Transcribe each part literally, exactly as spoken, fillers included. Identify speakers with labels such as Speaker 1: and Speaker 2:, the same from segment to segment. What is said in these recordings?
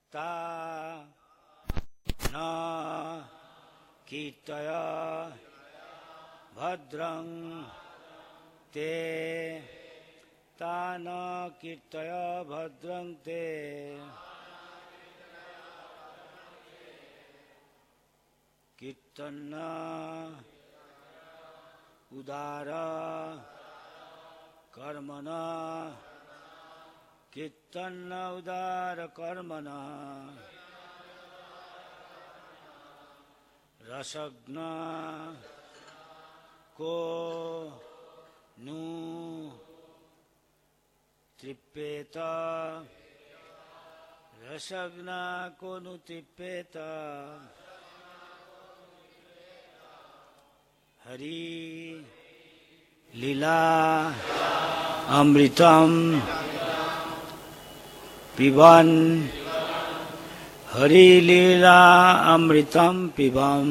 Speaker 1: ता न कीर्तय भद्रं ते ता न कीर्तय भद्रं ते कीर्तन उदार कर्मणा कीर्तन उदार कर्मणा रसज्ञ को नु तृप्येत रसज्ञ को नु तृप्येत हरि लीला अमृतम पिबन हरि लीला अमृतम पिबम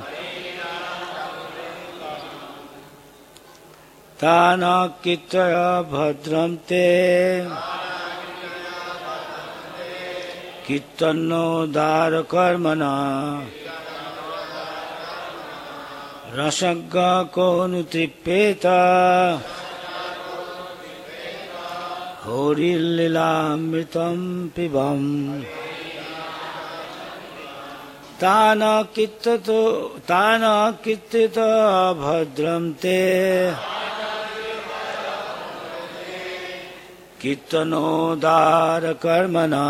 Speaker 1: तान कीर्तय भद्रं ते कीर्तनोदार कर्मणा रसज्ञ को नु तृप्येत हरि लीलामृतं पिबम तान कीर्ततो तान कीर्तित भद्रं ते कीर्तनोदार कर्मणा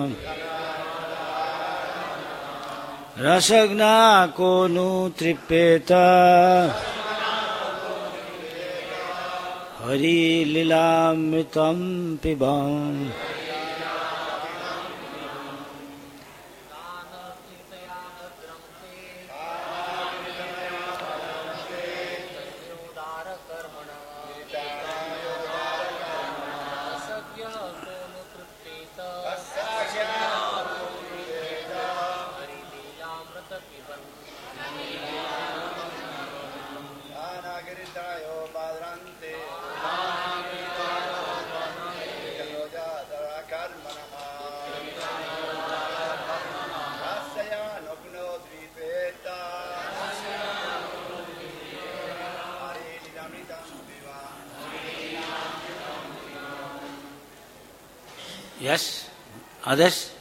Speaker 1: रसज्ञ को नु तृप्येत हरि लीलामृतं पिबम Yes, others?